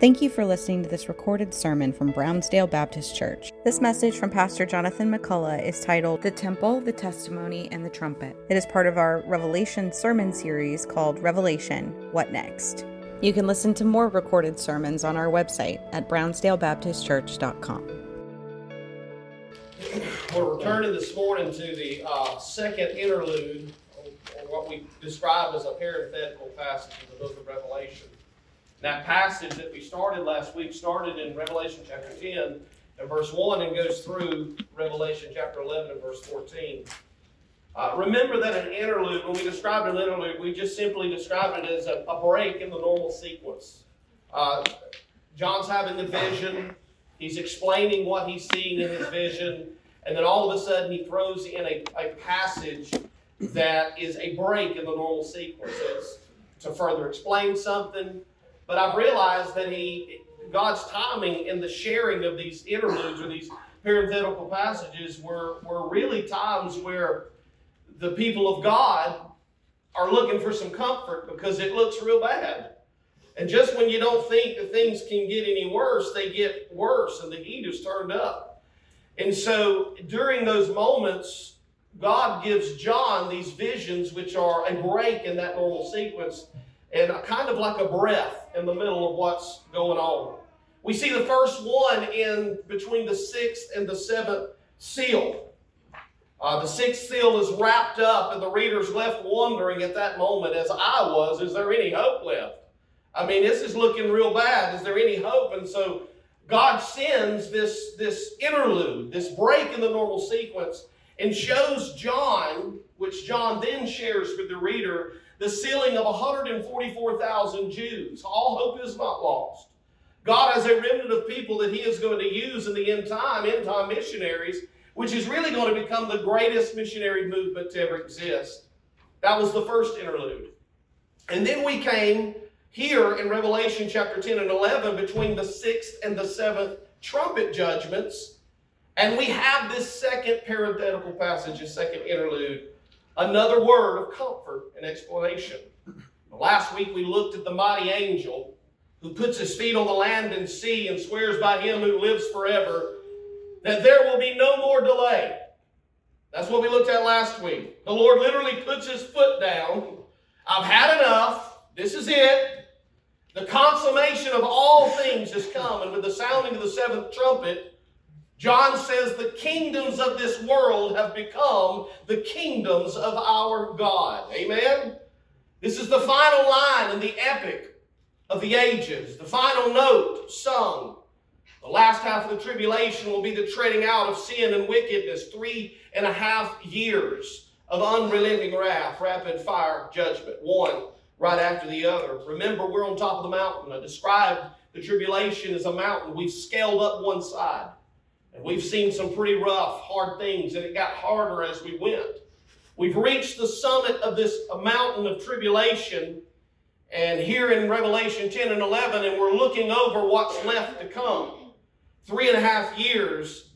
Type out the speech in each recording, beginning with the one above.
Thank you for listening to this recorded sermon from Brownsdale Baptist Church. This message from Pastor Jonathan McCullough is titled, The Temple, the Testimony, and the Trumpet. It is part of our Revelation sermon series called Revelation, What Next? You can listen to more recorded sermons on our website at brownsdalebaptistchurch.com. We're returning this morning to the second interlude, or what we describe as a parenthetical passage in the book of Revelation. That passage that we started last week started in Revelation chapter 10 and verse 1 and goes through Revelation chapter 11 and verse 14. Remember that an interlude, when we described an interlude, we just simply described it as a break in the normal sequence. John's having a vision. He's explaining what he's seeing in his vision. And then all of a sudden he throws in a passage that is a break in the normal sequence. It's to further explain something. But I've realized that God's timing in the sharing of these interludes or these parenthetical passages were really times where the people of God are looking for some comfort because it looks real bad. And just when you don't think that things can get any worse, they get worse and the heat is turned up. And so during those moments, God gives John these visions which are a break in that normal sequence and kind of like a breath in the middle of what's going on. We see the first one in between the sixth and the seventh seal. The sixth seal is wrapped up and the reader's left wondering at that moment, as I was, is there any hope left? I mean, this is looking real bad. Is there any hope? And so God sends this interlude, this break in the normal sequence, and shows John, which John then shares with the reader, the sealing of 144,000 Jews. All hope is not lost. God has a remnant of people that he is going to use in the end time missionaries, which is really going to become the greatest missionary movement to ever exist. That was the first interlude. And then we came here in Revelation chapter 10 and 11 between the sixth and the seventh trumpet judgments. And we have this second parenthetical passage, a second interlude, another word of comfort and explanation. Last week we looked at the mighty angel who puts his feet on the land and sea and swears by him who lives forever that there will be no more delay. That's what we looked at last week. The Lord literally puts his foot down. I've had enough. This is it. The consummation of all things has come. And with the sounding of the seventh trumpet, John says the kingdoms of this world have become the kingdoms of our God. Amen? This is the final line in the epic of the ages. The final note sung. The last half of the tribulation will be the treading out of sin and wickedness. 3.5 years of unrelenting wrath, rapid fire judgment. One right after the other. Remember, we're on top of the mountain. I described the tribulation as a mountain. We've scaled up one side. And we've seen some pretty rough, hard things, and it got harder as we went. We've reached the summit of this mountain of tribulation, and here in Revelation 10 and 11, and we're looking over what's left to come. 3.5 years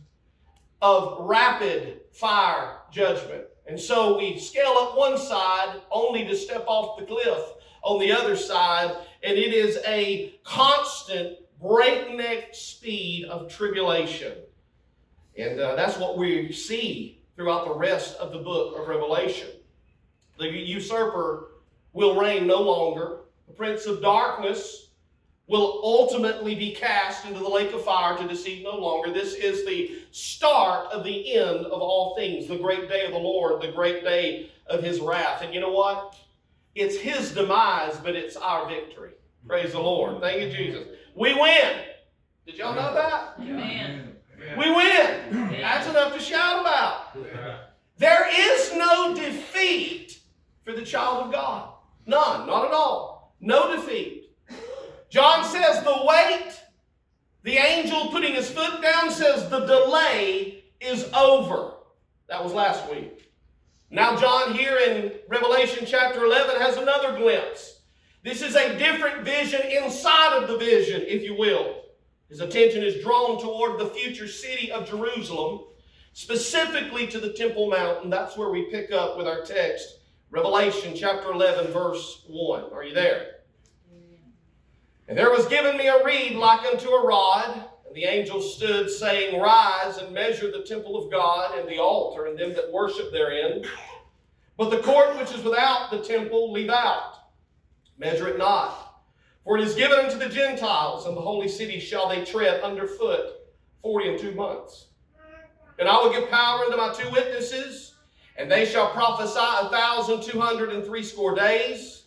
of rapid fire judgment. And so we scale up one side only to step off the cliff on the other side, and it is a constant breakneck speed of tribulation. And that's what we see throughout the rest of the book of Revelation. The usurper will reign no longer. The prince of darkness will ultimately be cast into the lake of fire to deceive no longer. This is the start of the end of all things, the great day of the Lord, the great day of his wrath. And you know what? It's his demise, but it's our victory. Praise the Lord. Thank you, Jesus. We win. Did y'all know that? Amen. We win. That's enough to shout about. There is no defeat for the child of God. None. Not at all. No defeat. John says the wait, the angel putting his foot down says the delay is over. That was last week. Now John here in Revelation chapter 11 has another glimpse. This is a different vision inside of the vision, if you will. His attention is drawn toward the future city of Jerusalem, specifically to the Temple Mountain. That's where we pick up with our text, Revelation chapter 11, verse 1. Are you there? And there was given me a reed like unto a rod, and the angel stood, saying, Rise and measure the temple of God and the altar and them that worship therein. But the court which is without the temple leave out. Measure it not. For it is given unto the Gentiles, and the holy city shall they tread under foot 42 months. And I will give power unto my 2 witnesses, and they shall prophesy 1,260 days,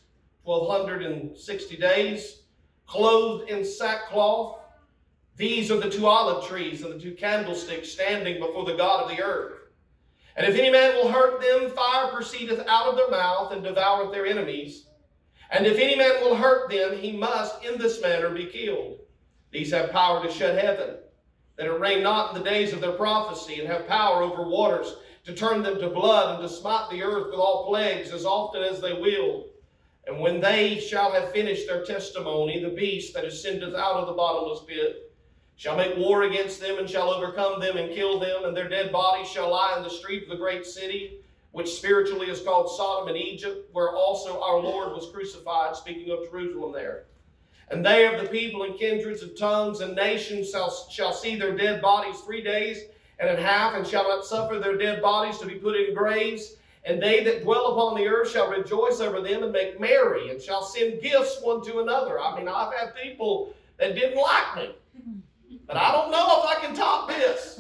1,260 days, clothed in sackcloth. These are the 2 olive trees and the 2 candlesticks standing before the God of the earth. And if any man will hurt them, fire proceedeth out of their mouth and devoureth their enemies. And if any man will hurt them, he must in this manner be killed. These have power to shut heaven, that it rain not in the days of their prophecy, and have power over waters to turn them to blood, and to smite the earth with all plagues as often as they will. And when they shall have finished their testimony, the beast that ascendeth out of the bottomless pit shall make war against them, and shall overcome them and kill them, and their dead bodies shall lie in the street of the great city, which spiritually is called Sodom and Egypt, where also our Lord was crucified, speaking of Jerusalem there. And they of the people and kindreds and tongues and nations shall see their dead bodies 3 days and a half, and shall not suffer their dead bodies to be put in graves. And they that dwell upon the earth shall rejoice over them and make merry, and shall send gifts one to another. I mean, I've had people that didn't like me, but I don't know if I can top this.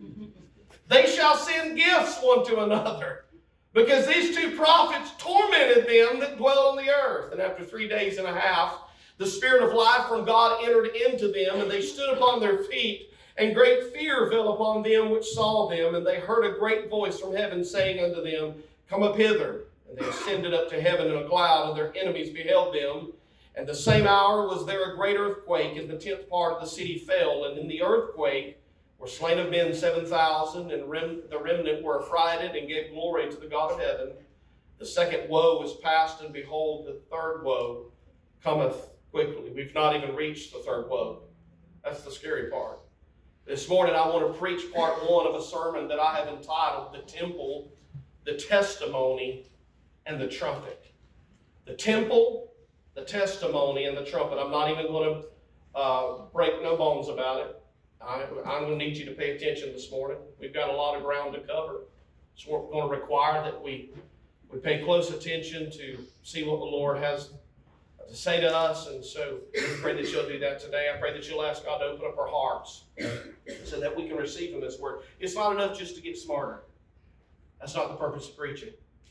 They shall send gifts one to another, because these 2 prophets tormented them that dwell on the earth. And after 3 days and a half, the Spirit of life from God entered into them, and they stood upon their feet, and great fear fell upon them which saw them. And they heard a great voice from heaven saying unto them, Come up hither. And they ascended up to heaven in a cloud, and their enemies beheld them. And the same hour was there a great earthquake, and the 10th part of the city fell. And in the earthquake were slain of men 7,000, and the remnant were affrighted, and gave glory to the God of heaven. The second woe is past, and behold, the third woe cometh quickly. We've not even reached the third woe. That's the scary part. This morning I want to preach part 1 of a sermon that I have entitled The Temple, the Testimony, and the Trumpet. The temple, the testimony, and the trumpet. I'm not even going to break no bones about it. I'm going to need you to pay attention this morning. We've got a lot of ground to cover. So we're going to require that we pay close attention to see what the Lord has to say to us. And so I pray that you'll do that today. I pray that you'll ask God to open up our hearts so that we can receive from this word. It's not enough just to get smarter. That's not the purpose of preaching.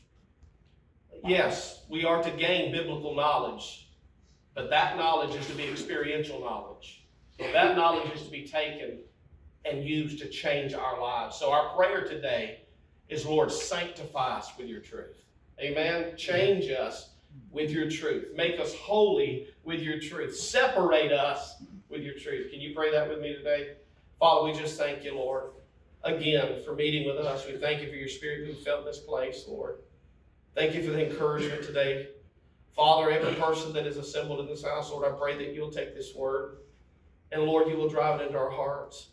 Yes, we are to gain biblical knowledge, but that knowledge is to be experiential knowledge. That knowledge is to be taken and used to change our lives. So our prayer today is, Lord, sanctify us with your truth. Amen? Change us with your truth. Make us holy with your truth. Separate us with your truth. Can you pray that with me today? Father, we just thank you, Lord, again for meeting with us. We thank you for your Spirit who filled this place, Lord. Thank you for the encouragement today. Father, every person that is assembled in this house, Lord, I pray that you'll take this word and, Lord, you will drive it into our hearts.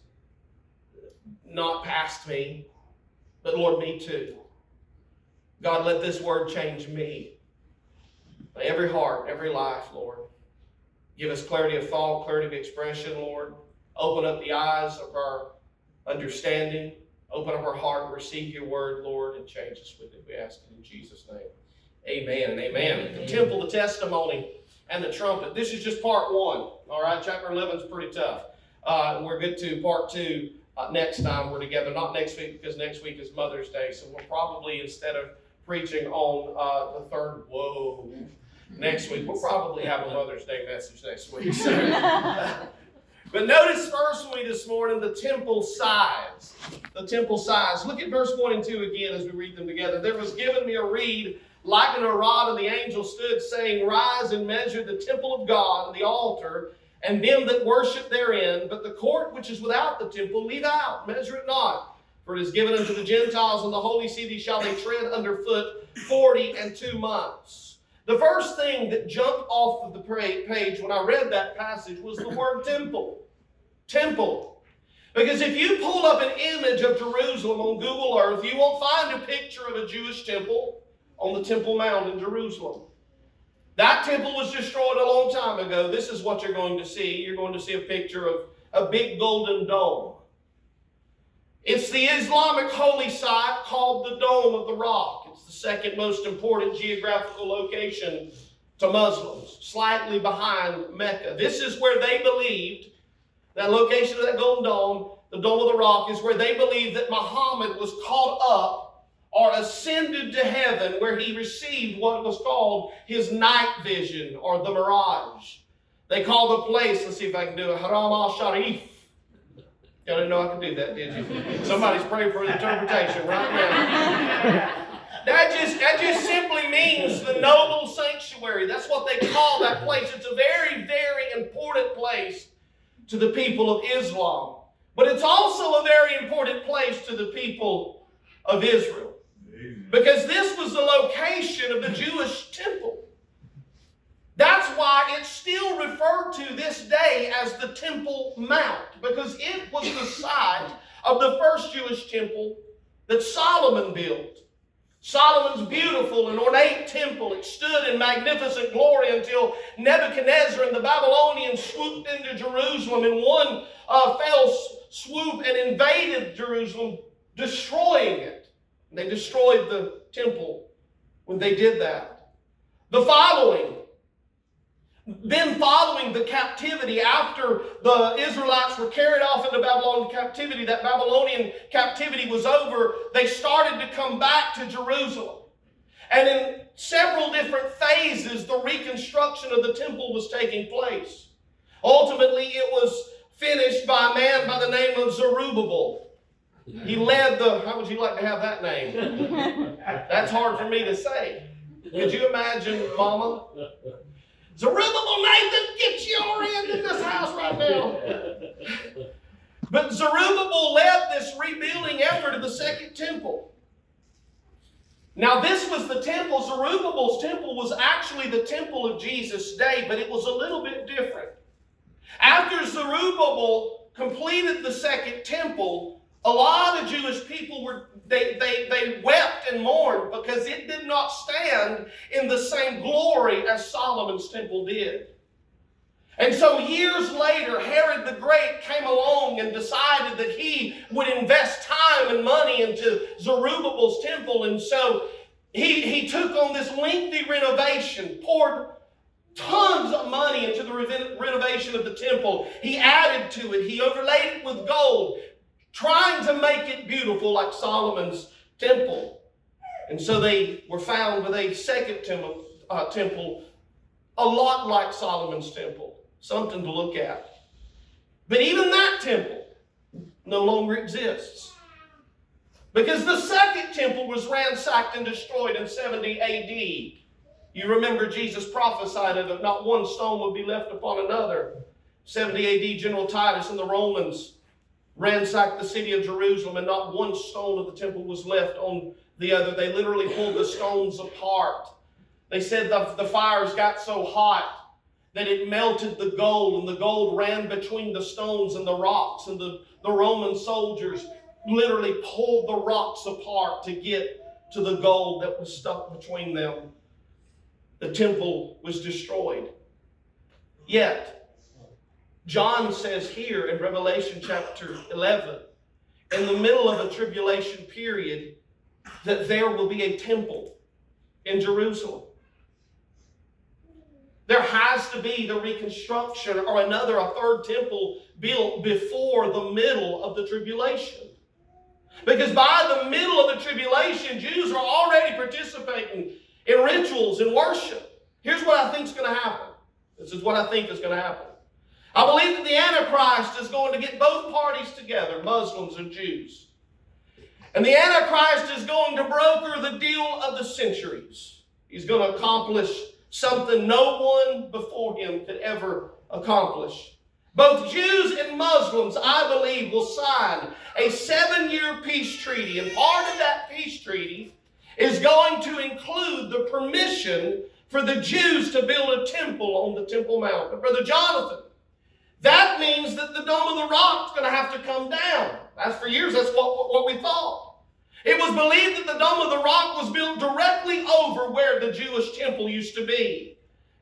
Not past me, but, Lord, me too. God, let this word change me. Every heart, every life, Lord. Give us clarity of thought, clarity of expression, Lord. Open up the eyes of our understanding. Open up our heart to receive your word, Lord, and change us with it. We ask it in Jesus' name. Amen and amen. The temple, the testimony, and the trumpet. This is just part 1. All right, chapter 11 is pretty tough. We'll get to part 2 next time we're together. Not next week, because next week is Mother's Day. So we'll probably, instead of preaching on the third woe next week, we'll probably have a Mother's Day message next week. So, but notice first with me this morning the temple size. The temple size. Look at verse 1 and 2 again as we read them together. There was given me a reed like unto a rod, and the angel stood, saying, Rise and measure the temple of God and the altar, and them that worship therein. But the court which is without the temple leave out, measure it not. For it is given unto the Gentiles, and the holy city shall they tread under foot 42 months. The first thing that jumped off of the page when I read that passage was the word temple. Temple. Because if you pull up an image of Jerusalem on Google Earth, you won't find a picture of a Jewish temple on the Temple Mount in Jerusalem. That temple was destroyed a long time ago. This is what you're going to see. You're going to see a picture of a big golden dome. It's the Islamic holy site called the Dome of the Rock. It's the second most important geographical location to Muslims, slightly behind Mecca. This is where they believed, that location of that golden dome, the Dome of the Rock, is where they believed that Muhammad was caught up or ascended to heaven, where he received what was called his night vision, or the mirage. They call the place, let's see if I can do it, Haram al-Sharif. Y'all didn't know I could do that, did you? Somebody's praying for the interpretation right now. That just simply means the noble sanctuary. That's what they call that place. It's a very, very important place to the people of Islam. But it's also a very important place to the people of Israel. Because this was the location of the Jewish temple. That's why it's still referred to this day as the Temple Mount, because it was the site of the first Jewish temple that Solomon built. Solomon's beautiful and ornate temple, it stood in magnificent glory until Nebuchadnezzar and the Babylonians swooped into Jerusalem in one fell swoop and invaded Jerusalem, destroying it. They destroyed the temple when they did that. Then following the captivity, after the Israelites were carried off into Babylonian captivity, that Babylonian captivity was over, they started to come back to Jerusalem. And in several different phases, the reconstruction of the temple was taking place. Ultimately, it was finished by a man by the name of Zerubbabel. He led how would you like to have that name? That's hard for me to say. Could you imagine, Mama? Zerubbabel, Nathan, get your end in this house right now. But Zerubbabel led this rebuilding effort of the second temple. Now this was the temple, Zerubbabel's temple was actually the temple of Jesus' day, but it was a little bit different. After Zerubbabel completed the second temple, a lot of Jewish people they wept and mourned because it did not stand in the same glory as Solomon's temple did. And so years later, Herod the Great came along and decided that he would invest time and money into Zerubbabel's temple. And so he took on this lengthy renovation, poured tons of money into the renovation of the temple. He added to it. He overlaid it with gold, trying to make it beautiful like Solomon's temple. And so they were found with a second temple a lot like Solomon's temple. Something to look at. But even that temple no longer exists. Because the second temple was ransacked and destroyed in 70 A.D. You remember Jesus prophesied that not one stone would be left upon another. 70 A.D. General Titus and the Romans ransacked the city of Jerusalem, and not one stone of the temple was left on the other. They literally pulled the stones apart. They said the fires got so hot that it melted the gold, and the gold ran between the stones and the rocks, and the Roman soldiers literally pulled the rocks apart to get to the gold that was stuck between them. The temple was destroyed. Yet, John says here in Revelation chapter 11, in the middle of a tribulation period, that there will be a temple in Jerusalem. There has to be the reconstruction or a third temple built before the middle of the tribulation. Because by the middle of the tribulation, Jews are already participating in rituals and worship. Here's what I think is going to happen. This is what I think is going to happen. I believe that the Antichrist is going to get both parties together, Muslims and Jews. And the Antichrist is going to broker the deal of the centuries. He's going to accomplish something no one before him could ever accomplish. Both Jews and Muslims, I believe, will sign a 7-year peace treaty. And part of that peace treaty is going to include the permission for the Jews to build a temple on the Temple Mount. But Brother Jonathan, that means that the Dome of the Rock is going to have to come down. For years, that's what we thought. It was believed that the Dome of the Rock was built directly over where the Jewish temple used to be.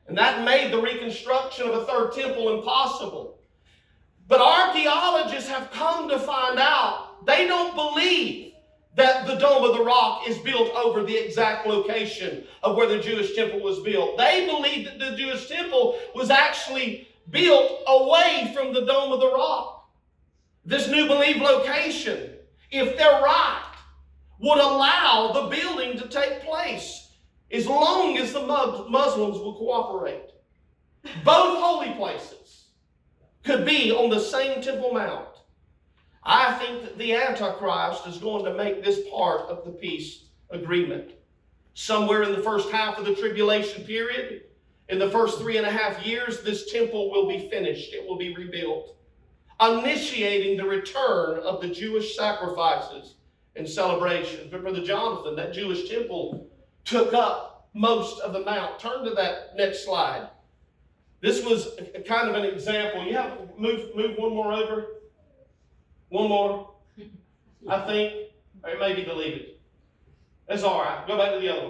And that made the reconstruction of a third temple impossible. But archaeologists have come to find out they don't believe that the Dome of the Rock is built over the exact location of where the Jewish temple was built. They believe that the Jewish temple was actually built away from the Dome of the Rock. This new believed location, if they're right, would allow the building to take place as long as the Muslims will cooperate. Both holy places could be on the same Temple Mount. I think that the Antichrist is going to make this part of the peace agreement. Somewhere in the first half of the tribulation period, in the first 3.5 years, this temple will be finished. It will be rebuilt, initiating the return of the Jewish sacrifices and celebrations. But Brother Jonathan, that Jewish temple took up most of the mount. Turn to that next slide. This was a kind of an example. You have move one more over. One more. I think. Or it may be deleted. That's all right. Go back to the other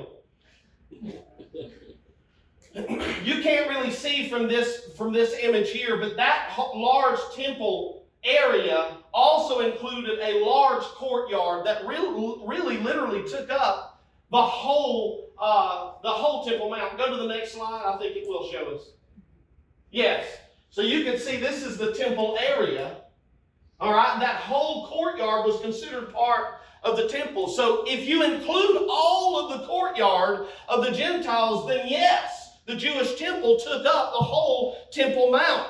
one. You can't really see from this image here, but that large temple area also included a large courtyard that really literally took up the whole Temple Mount. Go to the next slide. I think it will show us. Yes. So you can see this is the temple area. All right. That whole courtyard was considered part of the temple. So if you include all of the courtyard of the Gentiles, then yes, the Jewish temple took up the whole Temple Mount.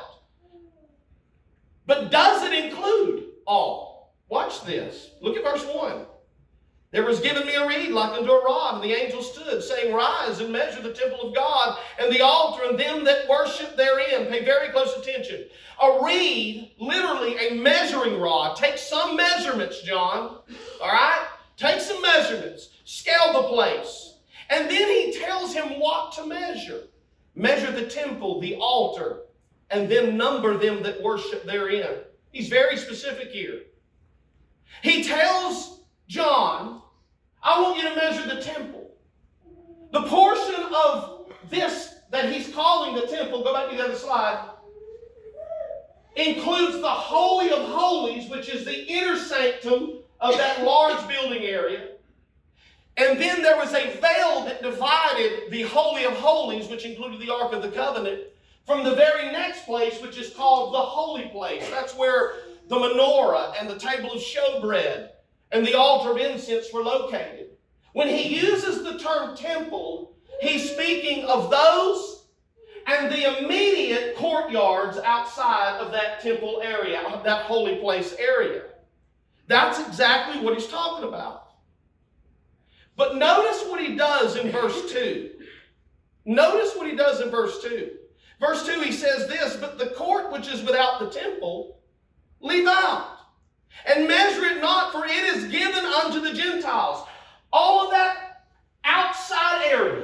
But does it include all? Watch this. Look at verse 1. There was given me a reed like unto a rod, and the angel stood, saying, Rise and measure the temple of God, and the altar, and them that worship therein. Pay very close attention. A reed, literally a measuring rod. Take some measurements, John. All right? Take some measurements. Scale the place. And then he tells him what to measure. Measure the temple, the altar, and then number them that worship therein. He's very specific here. He tells John, I want you to measure the temple. The portion of this that he's calling the temple, go back to the other slide, includes the Holy of Holies, which is the inner sanctum of that large building area. And then there was a veil that divided the Holy of Holies, which included the Ark of the Covenant, from the very next place, which is called the Holy Place. That's where the menorah and the table of showbread and the altar of incense were located. When he uses the term temple, he's speaking of those and the immediate courtyards outside of that temple area, that holy place area. That's exactly what he's talking about. But notice what he does in verse 2. Notice what he does in verse 2. Verse 2, he says this, But the court which is without the temple, leave out, and measure it not, for it is given unto the Gentiles. All of that outside area.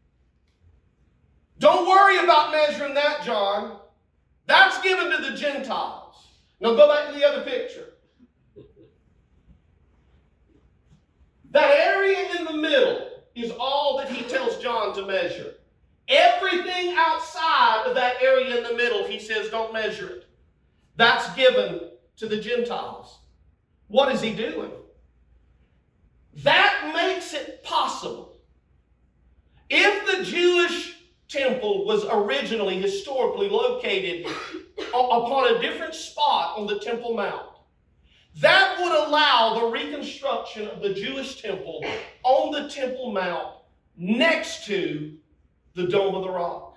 Don't worry about measuring that, John. That's given to the Gentiles. Now go back to the other picture. That area in the middle is all that he tells John to measure. Everything outside of that area in the middle, he says, don't measure it. That's given to the Gentiles. What is he doing? That makes it possible. If the Jewish temple was originally, historically located upon a different spot on the Temple Mount, that would allow the reconstruction of the Jewish temple on the Temple Mount next to the Dome of the Rock.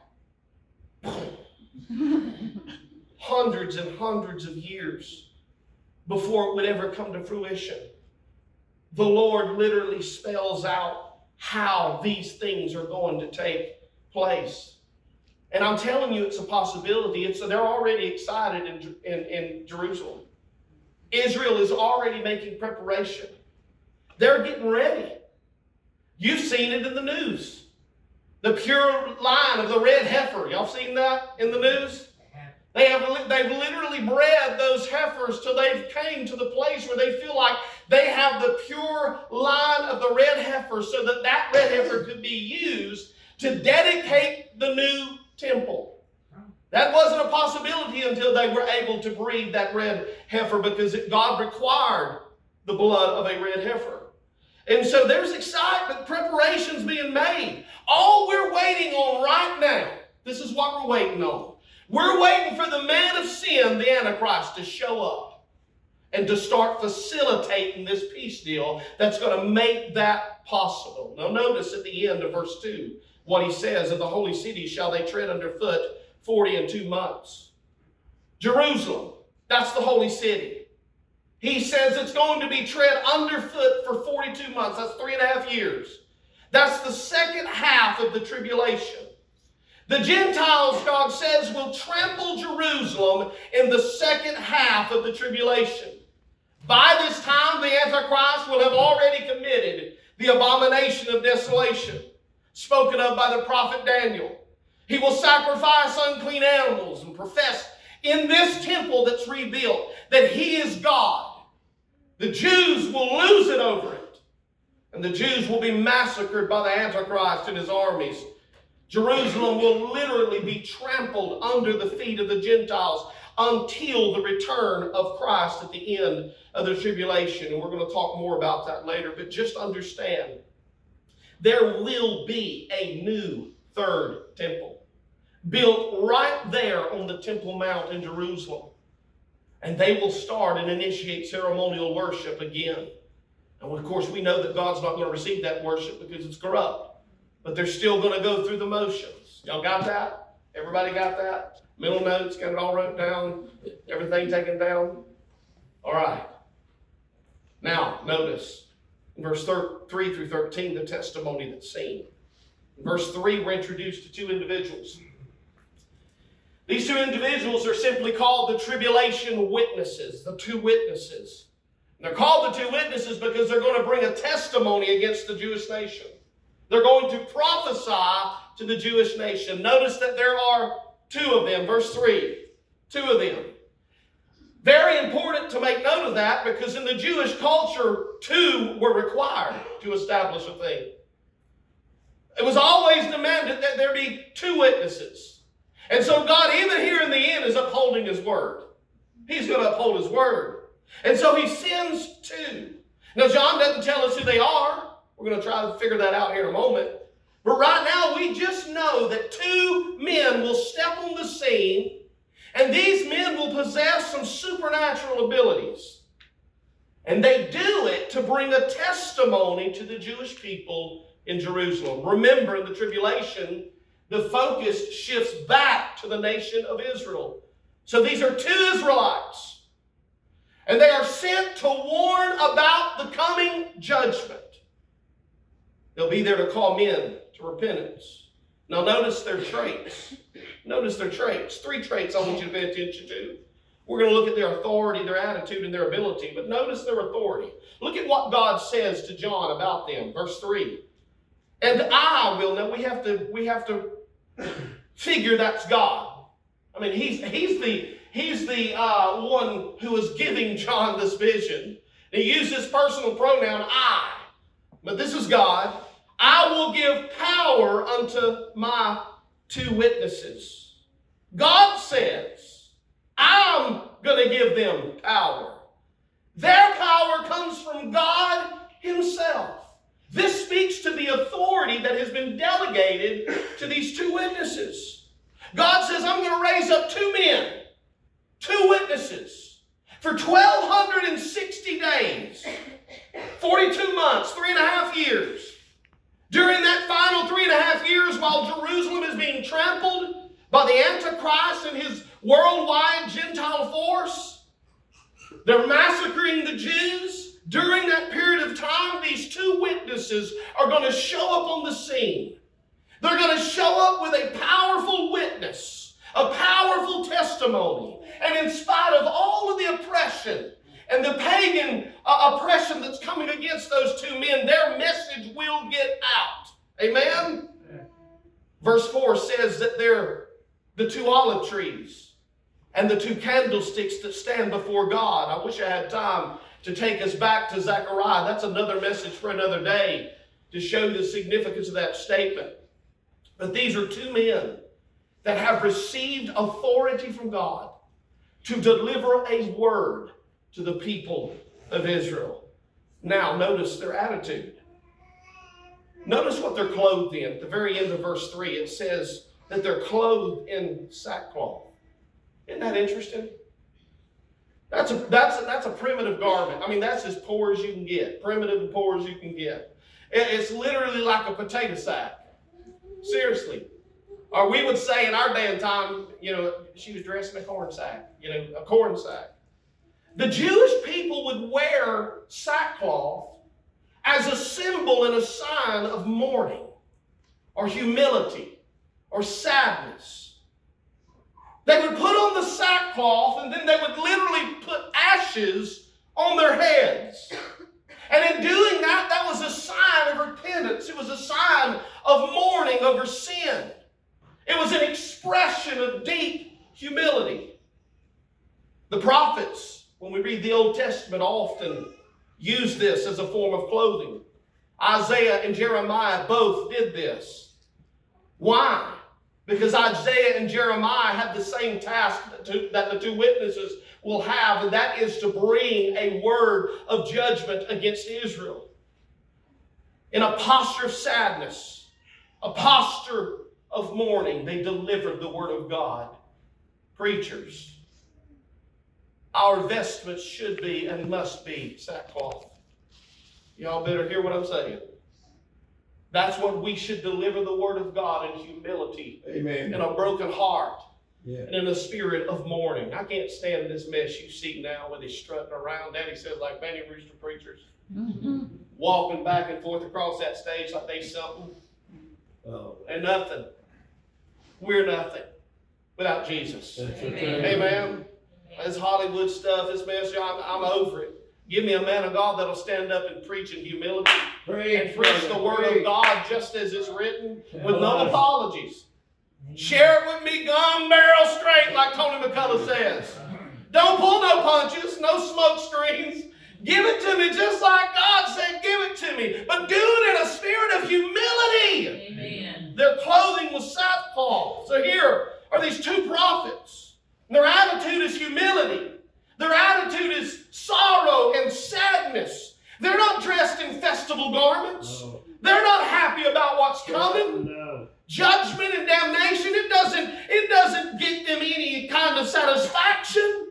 Hundreds and hundreds of years before it would ever come to fruition, the Lord literally spells out how these things are going to take place. And I'm telling you, it's a possibility. They're already excited in Jerusalem. Israel is already making preparation. They're getting ready. You've seen it in the news. The pure line of the red heifer. Y'all seen that in the news? They've literally bred those heifers till they've came to the place where they feel like they have the pure line of the red heifer, so that red heifer could be used to dedicate the new temple. That wasn't a possibility until they were able to breed that red heifer, because God required the blood of a red heifer. And so there's excitement, preparations being made. All we're waiting on right now, this is what we're waiting on. We're waiting for the man of sin, the Antichrist, to show up and to start facilitating this peace deal that's going to make that possible. Now notice at the end of verse 2 what he says, "In the holy city shall they tread underfoot 42 months. Jerusalem, that's the holy city. He says it's going to be tread underfoot for 42 months. That's 3.5 years. That's the second half of the tribulation. The Gentiles, God says, will trample Jerusalem in the second half of the tribulation. By this time, the Antichrist will have already committed the abomination of desolation, spoken of by the prophet Daniel. He will sacrifice unclean animals and profess in this temple that's rebuilt that he is God. The Jews will lose it over it. And the Jews will be massacred by the Antichrist and his armies. Jerusalem will literally be trampled under the feet of the Gentiles until the return of Christ at the end of the tribulation. And we're going to talk more about that later. But just understand, there will be a new third temple built right there on the Temple Mount in Jerusalem. And they will start and initiate ceremonial worship again. And of course, we know that God's not going to receive that worship because it's corrupt. But they're still going to go through the motions. Y'all got that? Everybody got that? Mental notes, got it all wrote down? Everything taken down? All right. Now, notice in verse 3 through 13, the testimony that's seen. In verse 3, we're introduced to two individuals. These two individuals are simply called the tribulation witnesses, the two witnesses. And they're called the two witnesses because they're going to bring a testimony against the Jewish nation. They're going to prophesy to the Jewish nation. Notice that there are two of them. Verse 3, two of them. Very important to make note of that, because in the Jewish culture, two were required to establish a thing. It was always demanded that there be two witnesses. And so God, even here in the end, is upholding his word. He's going to uphold his word. And so he sends two. Now, John doesn't tell us who they are. We're going to try to figure that out here in a moment. But right now, we just know that two men will step on the scene, and these men will possess some supernatural abilities. And they do it to bring a testimony to the Jewish people in Jerusalem. Remember, in the tribulation, the focus shifts back to the nation of Israel. So these are two Israelites. And they are sent to warn about the coming judgment. They'll be there to call men to repentance. Now notice their traits. Notice their traits. 3 traits I want you to pay attention to. We're going to look at their authority, their attitude, and their ability. But notice their authority. Look at what God says to John about them. Verse 3. And I will. Now we have to figure that's God. I mean, he's the one who is giving John this vision. He used this personal pronoun, I. But this is God. I will give power unto my two witnesses. God says, I'm going to give them power. Their power comes from God himself. This speaks to the authority that has been delegated to these two witnesses. God says, I'm going to raise up 2 men, 2 witnesses, for 1,260 days, 42 months, 3.5 years. During that final 3.5 years, while Jerusalem is being trampled by the Antichrist and his worldwide Gentile force, they're massacring the Jews. During that period of time, these 2 witnesses are going to show up on the scene. They're going to show up with a powerful witness, a powerful testimony. And in spite of all of the oppression and the pagan oppression that's coming against those 2 men, their message will get out. Amen? Verse 4 says that they're the 2 olive trees and the 2 candlesticks that stand before God. I wish I had time to take us back to Zechariah. That's another message for another day to show the significance of that statement. But these are 2 men that have received authority from God to deliver a word to the people of Israel. Now, notice their attitude. Notice what they're clothed in. At the very end of verse 3, it says that they're clothed in sackcloth. Isn't that interesting? That's a primitive garment. I mean, that's as poor as you can get. Primitive and poor as you can get. It's literally like a potato sack. Seriously. Or we would say in our day and time, she was dressed in a corn sack. A corn sack. The Jewish people would wear sackcloth as a symbol and a sign of mourning or humility or sadness. They would put on the sackcloth and then they would literally put ashes on their heads. And in doing that, that was a sign of repentance. It was a sign of mourning over sin. It was an expression of deep humility. The prophets, when we read the Old Testament, often use this as a form of clothing. Isaiah and Jeremiah both did this. Why? Because Isaiah and Jeremiah had the same task that the two witnesses will have, and that is to bring a word of judgment against Israel. In a posture of sadness, a posture of mourning, they delivered the word of God. Preachers, our vestments should be and must be sackcloth. Y'all better hear what I'm saying. That's what we should deliver the word of God in humility. Amen. In a broken heart. Yeah. And in a spirit of mourning. I can't stand this mess you see now with he's strutting around. Daddy says like many rooster preachers. Mm-hmm. Walking back and forth across that stage like they something. Oh. And nothing. We're nothing without Jesus. Amen. Amen. This Hollywood stuff, this mess, I'm over it. Give me a man of God that'll stand up and preach in humility. And preach the word of God just as it's written with no apologies. Share it with me gum barrel straight, like Tony McCullough says. Don't pull no punches, no smoke screens. Give it to me just like God said, give it to me. But do it in a spirit of humility. Amen. Their clothing was sackcloth. So here are these two prophets. Their attitude is humility. Their attitude is sorrow and sadness. They're not dressed in festival garments. No. They're not happy about what's coming. No. Judgment and damnation, it doesn't get them any kind of satisfaction.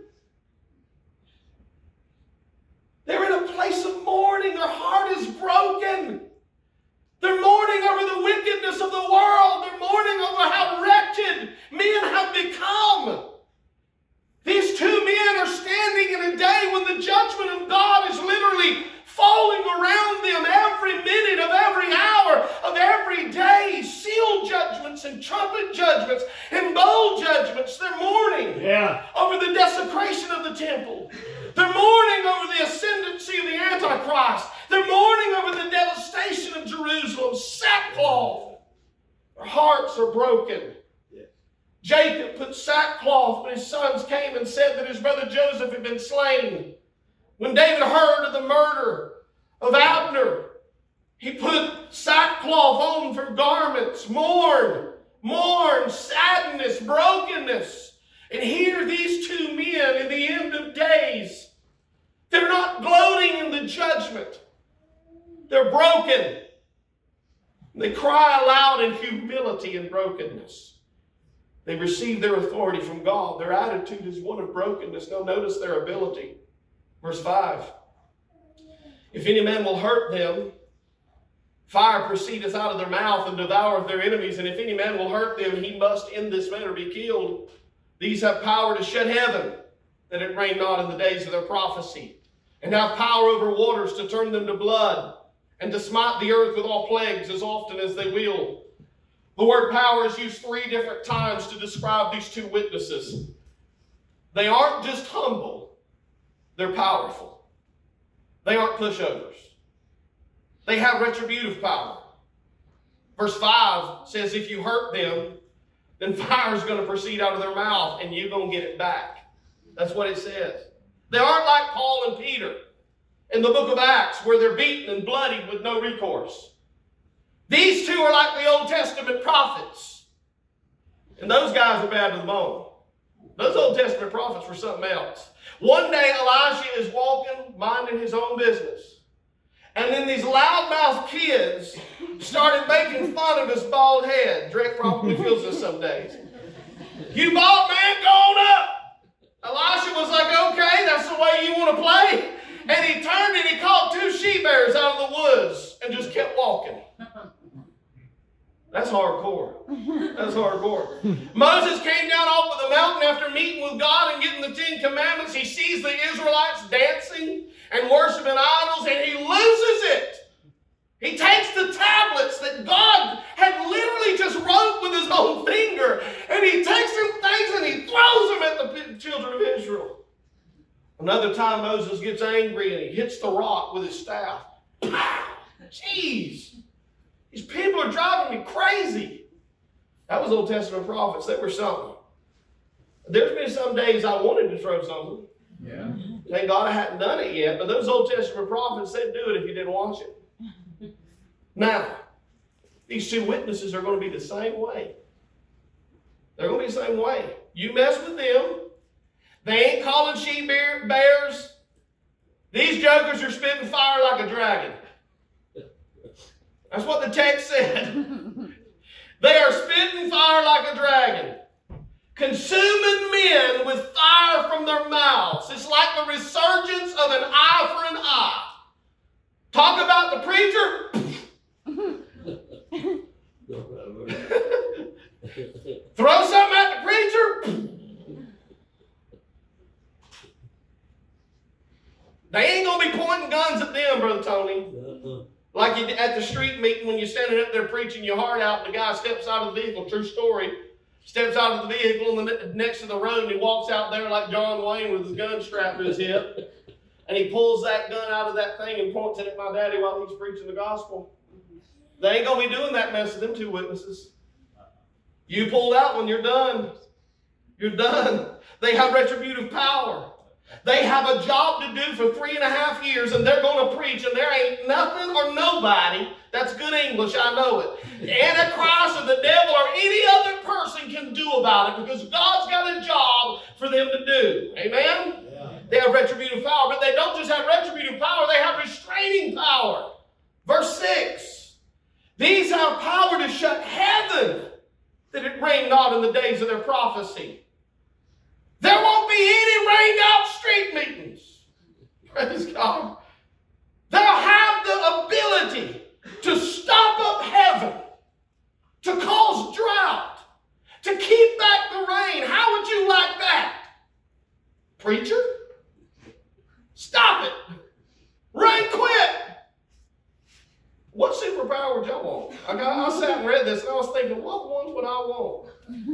They're in a place of mourning. Their heart is broken. They're mourning over the wickedness of the world. They're mourning over how wretched men have become. These two men are standing in a day when the judgment of God is literally falling around them every minute of every hour of every day. Seal judgments and trumpet judgments and bowl judgments. They're mourning over the desecration of the temple. They're mourning over the ascendancy of the Antichrist. They're mourning over the devastation of Jerusalem. Sackcloth. Their hearts are broken. Jacob put sackcloth when his sons came and said that his brother Joseph had been slain. When David heard of the murder of Abner, he put sackcloth on for garments. Mourn, sadness, brokenness. And here these two men in the end of days, they're not gloating in the judgment. They're broken. They cry aloud in humility and brokenness. They receive their authority from God. Their attitude is one of brokenness. Now notice their ability. Verse 5. If any man will hurt them, fire proceedeth out of their mouth and devoureth their enemies. And if any man will hurt them, he must in this manner be killed. These have power to shut heaven, that it rain not in the days of their prophecy. And have power over waters to turn them to blood, and to smite the earth with all plagues as often as they will. The word power is used 3 different times to describe these two witnesses. They aren't just humble, they're powerful. They aren't pushovers. They have retributive power. Verse 5 says if you hurt them, then fire is going to proceed out of their mouth and you're going to get it back. That's what it says. They aren't like Paul and Peter in the book of Acts where they're beaten and bloodied with no recourse. These two are like the Old Testament prophets. And those guys are bad to the bone. Those Old Testament prophets were something else. One day Elijah is walking, minding his own business. And then these loudmouth kids started making fun of his bald head. Drake probably feels this some days. You bald man, go on up. Elisha was like, okay, that's the way you want to play. And he turned and he caught 2 she-bears out of the woods and just kept walking. That's hardcore. That's hardcore. Moses came down off of the mountain after meeting with God and getting the 10 Commandments. He sees the Israelites dancing and worshiping idols, and he loses it. He takes the tablets that God had literally just wrote with his own finger, and he takes them things and he throws them at the children of Israel. Another time Moses gets angry and he hits the rock with his staff. Pow! Jeez! These people are driving me crazy. That was Old Testament prophets. They were something. There's been some days I wanted to throw something. Yeah. Thank God I hadn't done it yet. But those Old Testament prophets, they'd do it if you didn't watch it. Now, these 2 witnesses are going to be the same way. They're going to be the same way. You mess with them. They ain't calling she-bears. These jokers are spitting fire like a dragon. That's what the text said. They are spitting fire like a dragon, consuming men with fire from their mouths. It's like the resurgence of an eye for an eye. Talk about the preacher. Throw something at the preacher. They ain't going to be pointing guns at them, Brother Tony. Like you at the street meeting when you're standing up there preaching your heart out and the guy steps out of the vehicle, true story, steps out of the vehicle and next to the road and he walks out there like John Wayne with his gun strapped to his hip. And he pulls that gun out of that thing and points it at my daddy while he's preaching the gospel. They ain't going to be doing that mess to them 2 witnesses. You pulled out when you're done. You're done. They have retributive power. They have a job to do for 3.5 years, and they're going to preach, and there ain't nothing or nobody, that's good English, I know it, Antichrist or the devil or any other person can do about it because God's got a job for them to do. Amen? Yeah. They have retributive power, but they don't just have retributive power, they have restraining power. Verse 6, these have power to shut heaven that it rain not in the days of their prophecy. There won't be any rained out street meetings. Praise God. They'll have the ability to stop up heaven, to cause drought, to keep back the rain. How would you like that? Preacher? Stop it. Rain quit. What superpower would y'all want? I sat and read this and I was thinking, what ones would I want?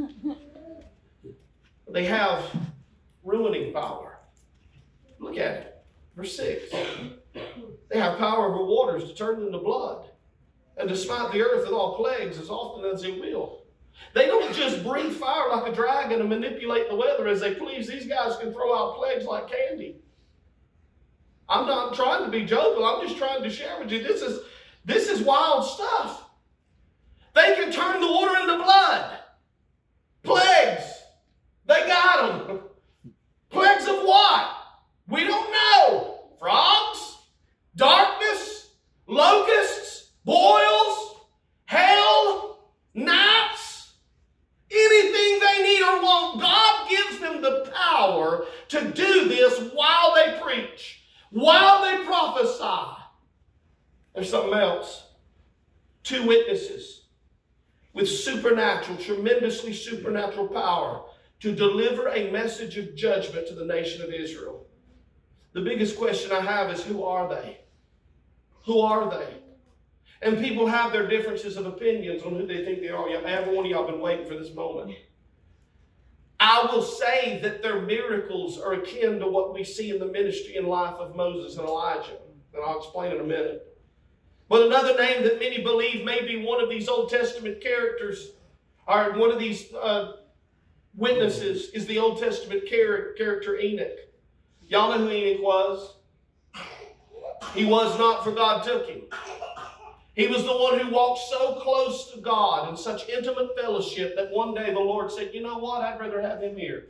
They have ruining power. Look at it. Verse 6. They have power over waters to turn into blood and to smite the earth with all plagues as often as they will. They don't just breathe fire like a dragon and manipulate the weather as they please. These guys can throw out plagues like candy. I'm not trying to be jovial. I'm just trying to share with you. This is wild stuff. They can turn the water into blood. Plagues. They got them. Plagues of what? We don't know. Frogs? Darkness? Locusts? Boils? Hail? Gnats? Anything they need or want. God gives them the power to do this while they preach, while they prophesy. There's something else. 2 witnesses with supernatural, tremendously supernatural power to deliver a message of judgment to the nation of Israel. The biggest question I have is, who are they? Who are they? And people have their differences of opinions on who they think they are. Every one of y'all been waiting for this moment. I will say that their miracles are akin to what we see in the ministry and life of Moses and Elijah. And I'll explain in a minute. But another name that many believe may be one of these Old Testament characters, or one of these witnesses, is the Old Testament character Enoch. Y'all know who Enoch was? He was not, for God took him. He was the one who walked so close to God in such intimate fellowship that one day the Lord said, you know what, I'd rather have him here.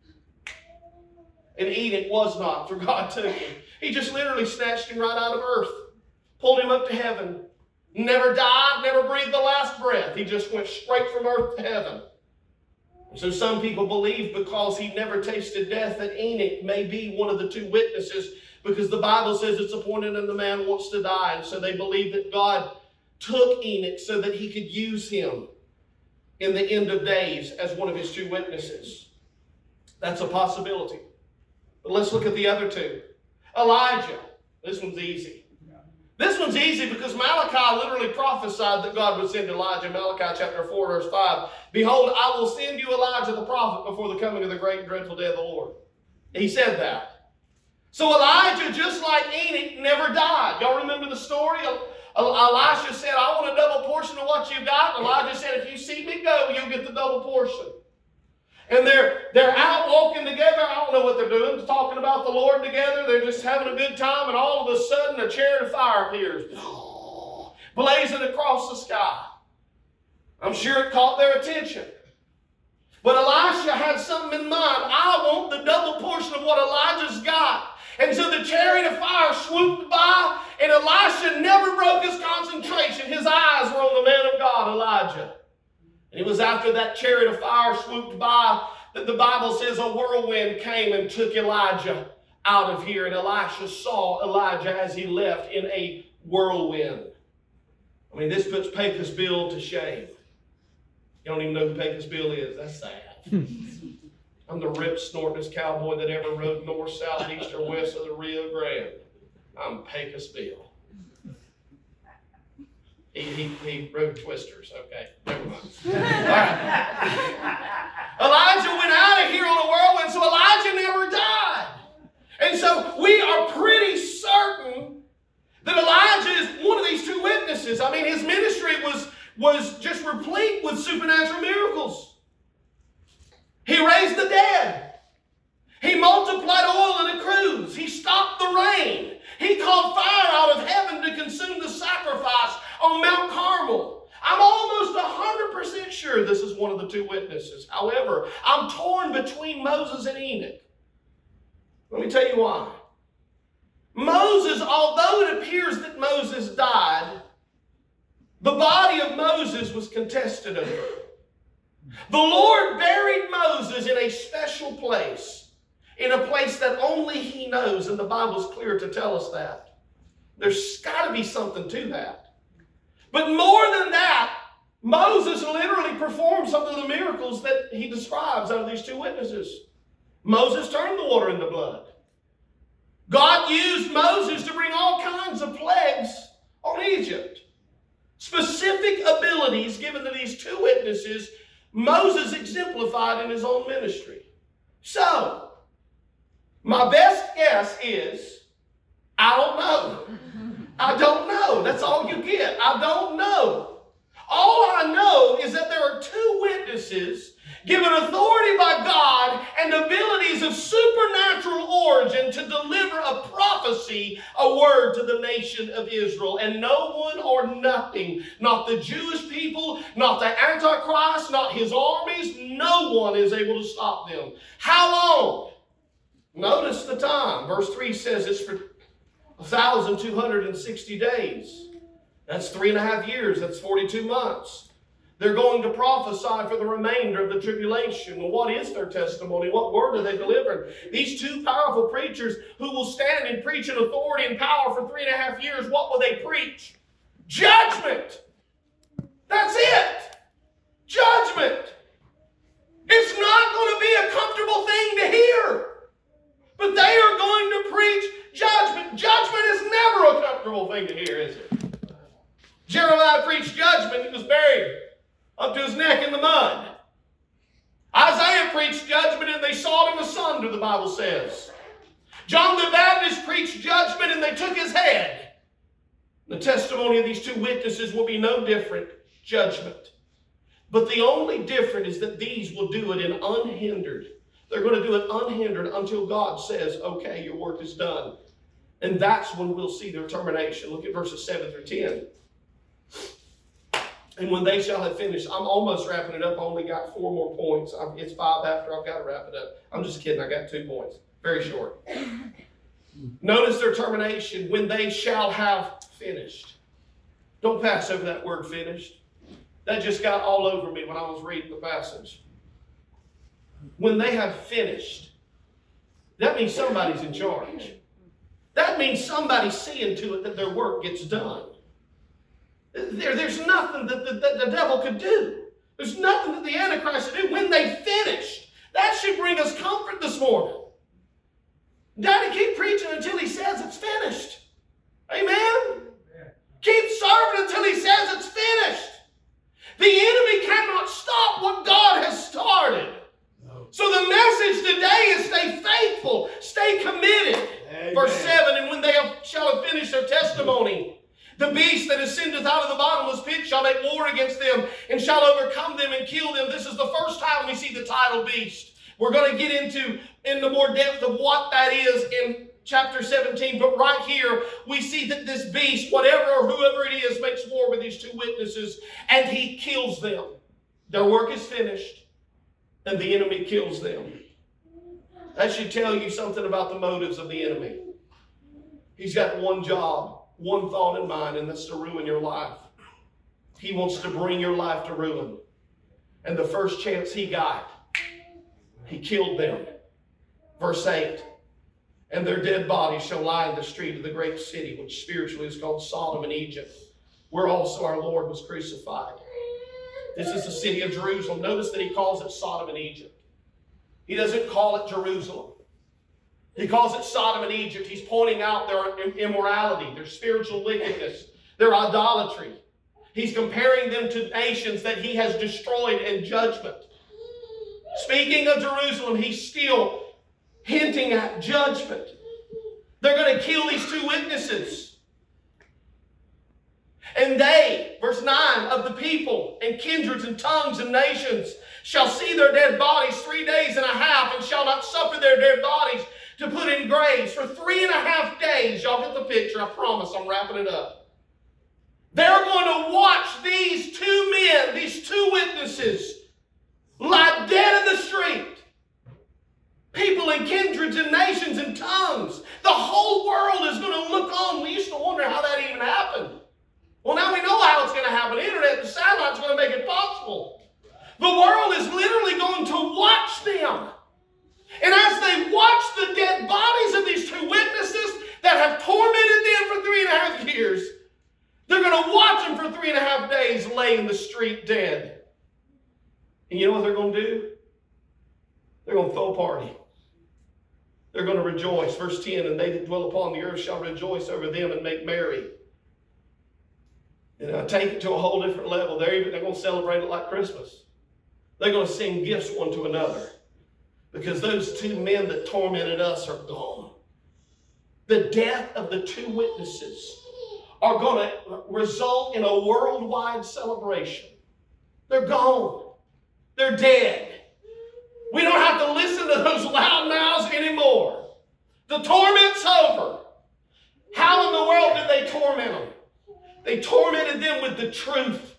And Enoch was not, for God took him. He just literally snatched him right out of earth, pulled him up to heaven. Never died, never breathed the last breath. He just went straight from earth to heaven. So some people believe because he never tasted death that Enoch may be one of the two witnesses, because the Bible says it's appointed and the man wants to die. And so they believe that God took Enoch so that he could use him in the end of days as one of his two witnesses. That's a possibility. But let's look at the other two. Elijah. This one's easy. This one's easy because Malachi literally prophesied that God would send Elijah. Malachi chapter 4, verse 5. Behold, I will send you Elijah the prophet before the coming of the great and dreadful day of the Lord. He said that. So Elijah, just like Enoch, never died. Y'all remember the story? Elisha said, I want a double portion of what you got. Elijah said, if you see me go, you'll get the double portion. And they're out walking together. I don't know what they're doing. They're talking about the Lord together. They're just having a good time. And all of a sudden, a chariot of fire appears, blazing across the sky. I'm sure it caught their attention. But Elisha had something in mind. I want the double portion of what Elijah's got. And so the chariot of fire swooped by, and Elisha never broke his concentration. His eyes were on the man of God, Elijah. And it was after that chariot of fire swooped by that the Bible says a whirlwind came and took Elijah out of here. And Elisha saw Elijah as he left in a whirlwind. I mean, this puts Pecos Bill to shame. You don't even know who Pecos Bill is. That's sad. I'm the rip snortingest cowboy that ever rode north, south, east, or west of the Rio Grande. I'm Pecos Bill. He rode twisters. Okay, never mind. All right. Elijah went out of here on a whirlwind, so Elijah never died. And so we are pretty certain that Elijah is one of these two witnesses. I mean, his ministry was just replete with supernatural miracles. He raised the dead. He multiplied oil in a cruse. He stopped the rain. He called fire out of heaven to consume the sacrifice on Mount Carmel. I'm almost 100% sure this is one of the two witnesses. However, I'm torn between Moses and Enoch. Let me tell you why. Moses, although it appears that Moses died, the body of Moses was contested over. The Lord buried Moses in a special place, in a place that only he knows, and the Bible's clear to tell us that. There's got to be something to that. But more than that, Moses literally performed some of the miracles that he describes out of these two witnesses. Moses turned the water into blood. God used Moses to bring all kinds of plagues on Egypt. Specific abilities given to these two witnesses, Moses exemplified in his own ministry. So, my best guess is, I don't know. I don't know. That's all you get. I don't know. All I know is that there are two witnesses given authority by God and abilities of supernatural origin to deliver a prophecy, a word to the nation of Israel. And no one or nothing, not the Jewish people, not the Antichrist, not his armies, no one is able to stop them. How long? Notice the time. Verse 3 says it's for 1,260 days. That's 3.5 years. That's 42 months. They're going to prophesy for the remainder of the tribulation. Well, what is their testimony? What word are they delivering? These two powerful preachers who will stand and preach in authority and power for 3.5 years, what will they preach? Judgment. That's it. Judgment. It's not going to be a comfortable thing to hear. But they are going to preach judgment. Judgment is never a comfortable thing to hear, is it? Jeremiah preached judgment. He was buried up to his neck in the mud. Isaiah preached judgment and they sawed him asunder, the Bible says. John the Baptist preached judgment and they took his head. The testimony of these two witnesses will be no different. Judgment. But the only difference is that these will do it in unhindered. They're going to do it unhindered until God says, okay, your work is done. And that's when we'll see their termination. Look at verses 7 through 10. And when they shall have finished, I'm almost wrapping it up. I only got 4 more points. It's 5 after. I've got to wrap it up. I'm just kidding. I got 2 points. Very short. Notice their termination. When they shall have finished. Don't pass over that word finished. That just got all over me when I was reading the passage. When they have finished. That means somebody's in charge. That means somebody's seeing to it that their work gets done. There's nothing that the devil could do. There's nothing that the Antichrist could do when they finished. That should bring us comfort this morning. Daddy, keep preaching until he says it's finished. Amen? Keep serving until he says it's finished. The enemy cannot stop what God has started. So the message today is stay faithful, stay committed. Amen. Verse 7, and when they shall have finished their testimony, the beast that ascendeth out of the bottomless pit shall make war against them and shall overcome them and kill them. This is the first time we see the title beast. We're going to get into the more depth of what that is in chapter 17. But right here, we see that this beast, whatever or whoever it is, makes war with these 2 witnesses and he kills them. Their work is finished and the enemy kills them. That should tell you something about the motives of the enemy. He's got one job, one thought in mind, and that's to ruin your life. He wants to bring your life to ruin. And the first chance he got, he killed them. Verse 8, and their dead bodies shall lie in the street of the great city, which spiritually is called Sodom and Egypt, where also our Lord was crucified. This is the city of Jerusalem. Notice that he calls it Sodom and Egypt. He doesn't call it Jerusalem. He calls it Sodom and Egypt. He's pointing out their immorality, their spiritual wickedness, their idolatry. He's comparing them to nations that he has destroyed in judgment. Speaking of Jerusalem, he's still hinting at judgment. They're going to kill these 2 witnesses. And they, verse 9, of the people and kindreds and tongues and nations shall see their dead bodies 3 days and a half and shall not suffer their dead bodies to put in graves for 3.5 days. Y'all get the picture. I promise I'm wrapping it up. They're going to watch these 2 men, these 2 witnesses, lie dead in the street. People in kindreds and nations and tongues. The whole world is going to look on. We used to wonder how that even happened. Well, now we know how it's going to happen. The internet and satellite's going to make it possible. The world is literally going to watch them. And as they watch the dead bodies of these 2 witnesses that have tormented them for 3.5 years, they're going to watch them for 3.5 days lay in the street dead. And you know what they're going to do? They're going to throw a party. They're going to rejoice. Verse 10, and they that dwell upon the earth shall rejoice over them and make merry. And I take it to a whole different level. They're going to celebrate it like Christmas. They're going to sing gifts one to another. Because those 2 men that tormented us are gone. The death of the 2 witnesses are going to result in a worldwide celebration. They're gone. They're dead. We don't have to listen to those loud mouths anymore. The torment's over. How in the world did they torment them? They tormented them with the truth.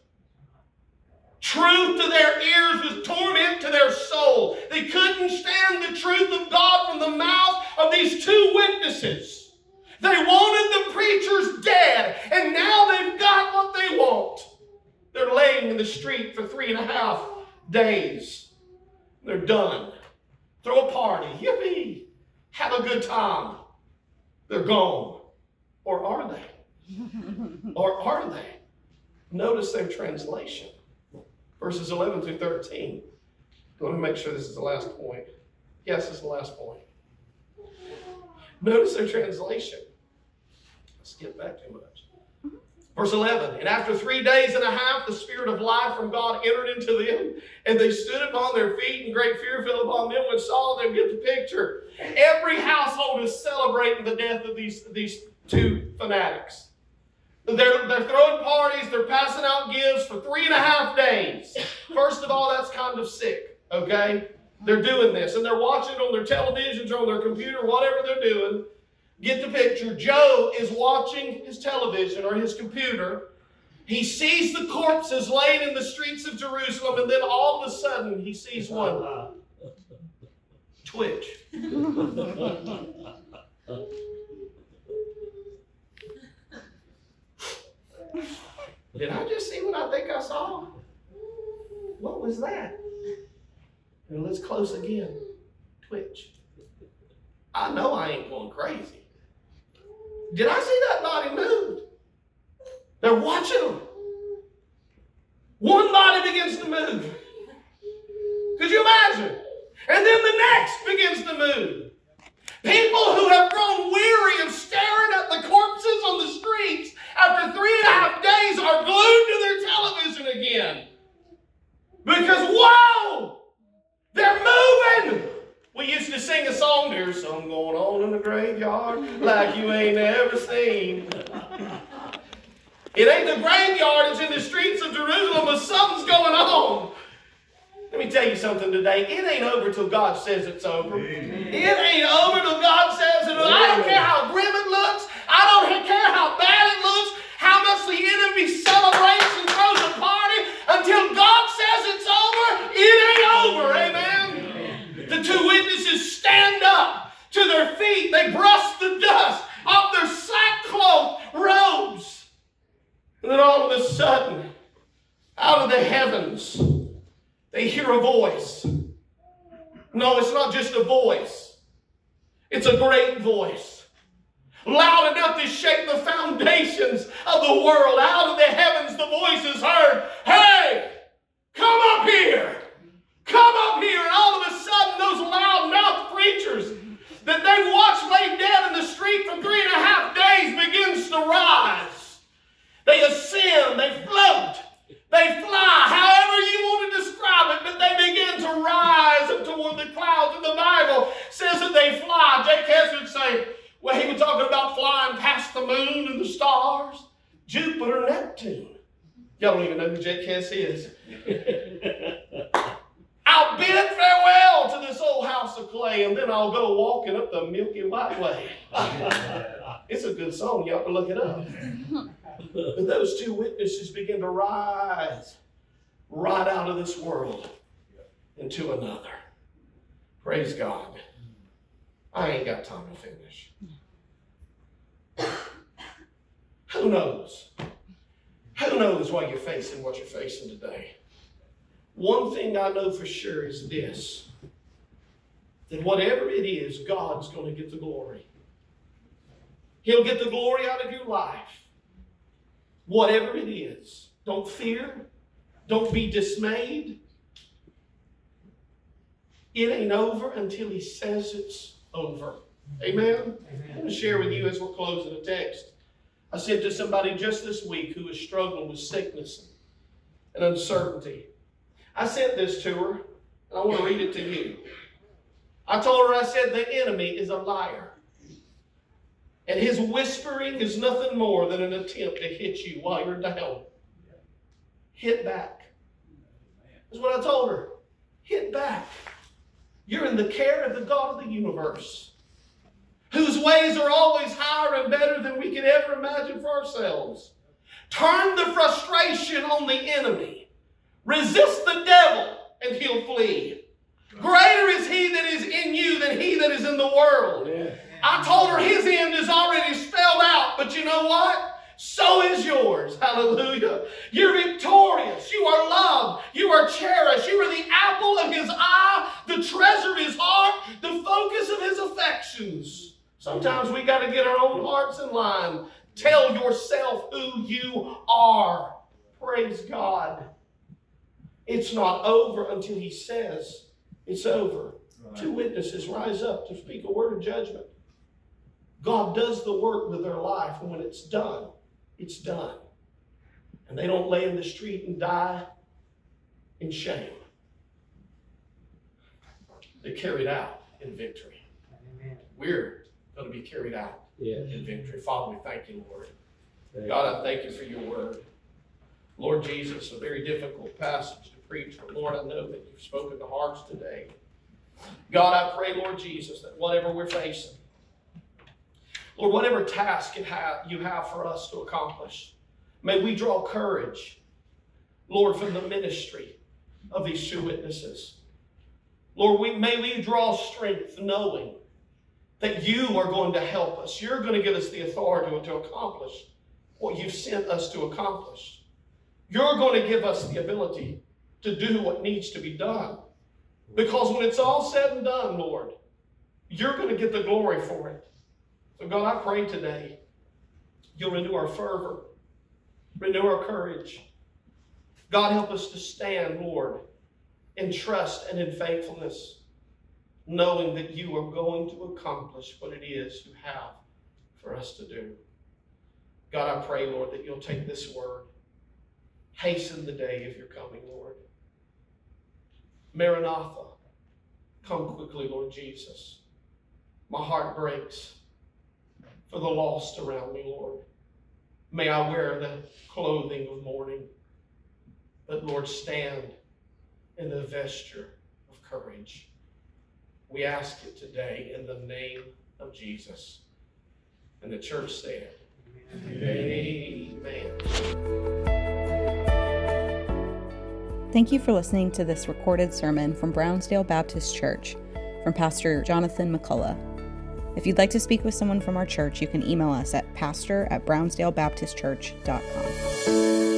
Truth to their ears was torment to their soul. They couldn't stand the truth of God from the mouth of these 2 witnesses. They wanted the preachers dead, and now they've got what they want. They're laying in the street for 3.5 days. They're done. Throw a party. Yippee. Have a good time. They're gone. Or are they? Or are they? Notice their translation. Verses 11 through 13. Let me make sure this is the last point. Yes, this is the last point. Notice their translation. Let's skip back too much. Verse 11, and after 3 days and a half, the Spirit of life from God entered into them, and they stood upon their feet, and great fear fell upon them when saw them. Get the picture. Every household is celebrating the death of these 2 fanatics. They're throwing parties, they're passing out gifts for 3.5 days. First of all, that's kind of sick, okay? They're doing this, and they're watching it on their televisions or on their computer, whatever they're doing. Get the picture. Joe is watching his television or his computer, He sees the corpses laying in the streets of Jerusalem, and then all of a sudden he sees one twitch. Did I just see what I think I saw? What was that? And let's close again. Twitch. I know I ain't going crazy. Did I see that body move? They're watching them. One body begins to move. Could you imagine? And then the next begins to move. People who have grown weary of staring at the corpses on the streets after 3.5 days are glued to their television again. Because, whoa! They're moving! We used to sing a song, there's something going on in the graveyard like you ain't ever seen. It ain't the graveyard, it's in the streets of Jerusalem, but something's going on. Let me tell you something today. It ain't over till God says it's over. Amen. It ain't over till God says it. I don't care how grim it looks. I don't care how bad it looks. How much the enemy celebrates and throws a party. Until God says it's over, it ain't over. Amen. The two witnesses stand up to their feet. They brush the dust off their sackcloth robes. And then all of a sudden, out of the heavens, they hear a voice. No, it's not just a voice. It's a great voice. Loud enough to shake the foundations of the world. Out of the heavens, the voice is heard. Hey, come up here. Come up here. And all of a sudden, those loud-mouthed preachers that they watched lay dead in the street for 3.5 days begins to rise. They ascend. They float. They fly, however you want to describe it, but they begin to rise up toward the clouds. And the Bible says that they fly. J. Kess would say, well, he was talking about flying past the moon and the stars. Jupiter, Neptune. Y'all don't even know who J. Kess is. I'll bid farewell to this old house of clay, and then I'll go walking up the Milky White Way. It's a good song. You ought to look it up. But those two witnesses begin to rise right out of this world into another. Praise God. I ain't got time to finish. Who knows? Who knows why you're facing what you're facing today? One thing I know for sure is this, that whatever it is, God's going to get the glory. He'll get the glory out of your life. Whatever it is, don't fear. Don't be dismayed. It ain't over until He says it's over. Amen? I want to share with you as we're closing the text. I said to somebody just this week who was struggling with sickness and uncertainty. I sent this to her, and I want to read it to you. I told her, I said, the enemy is a liar. And his whispering is nothing more than an attempt to hit you while you're down. Hit back. That's what I told her. Hit back. You're in the care of the God of the universe, whose ways are always higher and better than we could ever imagine for ourselves. Turn the frustration on the enemy. Resist the devil, and he'll flee. Greater is he that is in you than he that is in the world. Yeah. I told her his end is already spelled out, but you know what? So is yours. Hallelujah. You're victorious. You are loved. You are cherished. You are the apple of his eye, the treasure of his heart, the focus of his affections. Sometimes we got to get our own hearts in line. Tell yourself who you are. Praise God. It's not over until he says it's over. Right. Two witnesses rise up to speak a word of judgment. God does the work with their life, and when it's done, it's done. And they don't lay in the street and die in shame. They're carried out in victory. Amen. We're going to be carried out in victory. Father, we thank you, Lord. God, I thank you for your word. Lord Jesus, a very difficult passage to preach, but Lord, I know that you've spoken to hearts today. God, I pray, Lord Jesus, that whatever we're facing, Lord, whatever task you have for us to accomplish, May we draw courage, Lord, from the ministry of these two witnesses. Lord, may we draw strength knowing that you are going to help us. You're going to give us the authority to accomplish what you've sent us to accomplish. You're going to give us the ability to do what needs to be done. Because when it's all said and done, Lord, you're going to get the glory for it. So God, I pray today you'll renew our fervor, renew our courage. God, help us to stand, Lord, in trust and in faithfulness, knowing that you are going to accomplish what it is you have for us to do. God, I pray, Lord, that you'll take this word. Hasten the day of your coming, Lord. Maranatha, come quickly, Lord Jesus. My heart breaks for the lost around me, Lord. May I wear the clothing of mourning, but Lord, stand in the vesture of courage. We ask it today in the name of Jesus. And the church said, Amen. Thank you for listening to this recorded sermon from Brownsdale Baptist Church from Pastor Jonathan McCullough. If you'd like to speak with someone from our church, you can email us at pastor@brownsdalebaptistchurch.com.